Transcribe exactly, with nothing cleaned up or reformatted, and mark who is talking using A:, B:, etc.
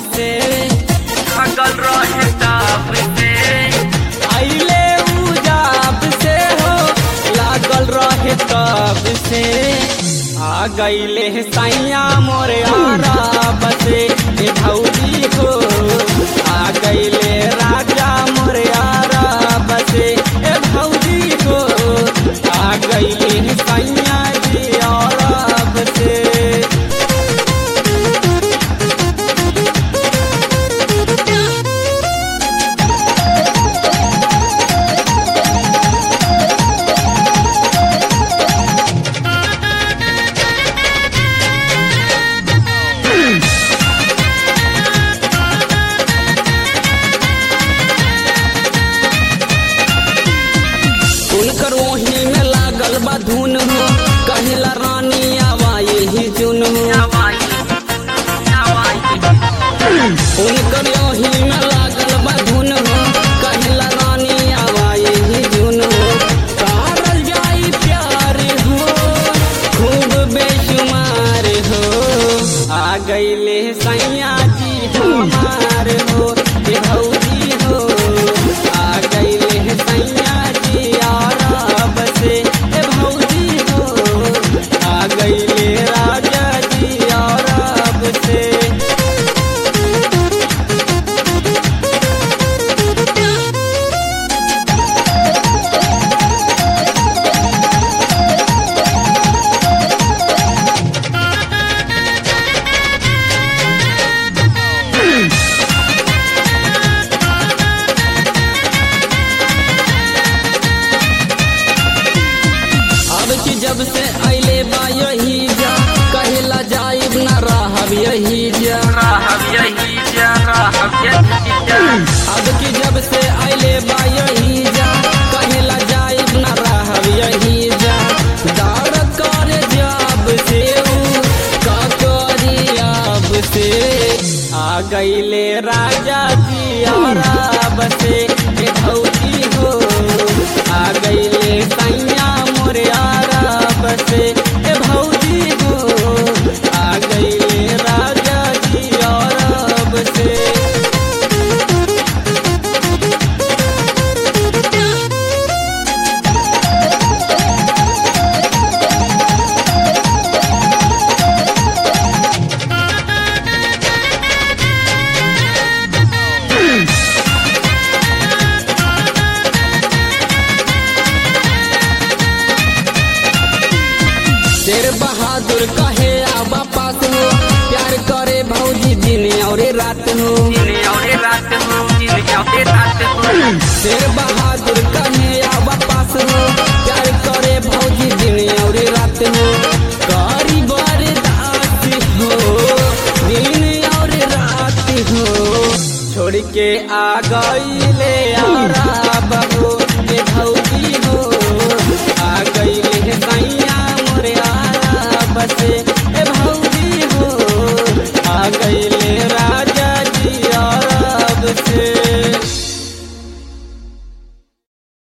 A: से
B: लागल रहे ताप से
A: आइले उजाब से हो लागल रहे तब से आ गईले सैया मोरे आराब से ए भौजी हो आ गईले राजा मोरे आराब से ए भौजी हो आ गईले सैया जी आराब से उनकर वही में लागल बा धुन हो कहिला रानी आवा यही जुन हो उनकर वही में लागल बा धुन हो कहिला रानी आवा यही जुन हो करल जाई प्यार हो खूब बेशुमार हो आ गईले सैया जी हमार हो ए भौजी हो आ गईले सैया जी आराब से ए भौजी हो आ गईले राजा जी आराब से अब की जब से अइले बा यही जा कहिला जाइब न रहब यही जा
B: रहब यही जा रहब यही जा
A: अब की जब से अइले बा यही जा कहिला जाइब न रहब यही जा दार करे जब से ऊ का करी अब से आ गईले राजा जी आराब से ए भौजी हो आ गईले सैया मोरे आराब से ए भौजी हो आ गईले राजा जी आराब से शेर बहादुर कहे आबा पास हो प्यार करे भौजी दिन और रात हो
B: दिन और रात हो दिन और रात हो
A: शेर बहादुर कहे आबा पास हो प्यार करे भौजी दिन और रात हो करी बर्दाश्त हो दिन और रात हो छोड़ के आ गईले आराब हो ए भौजी हो आ गईले सैया मोरे आराब से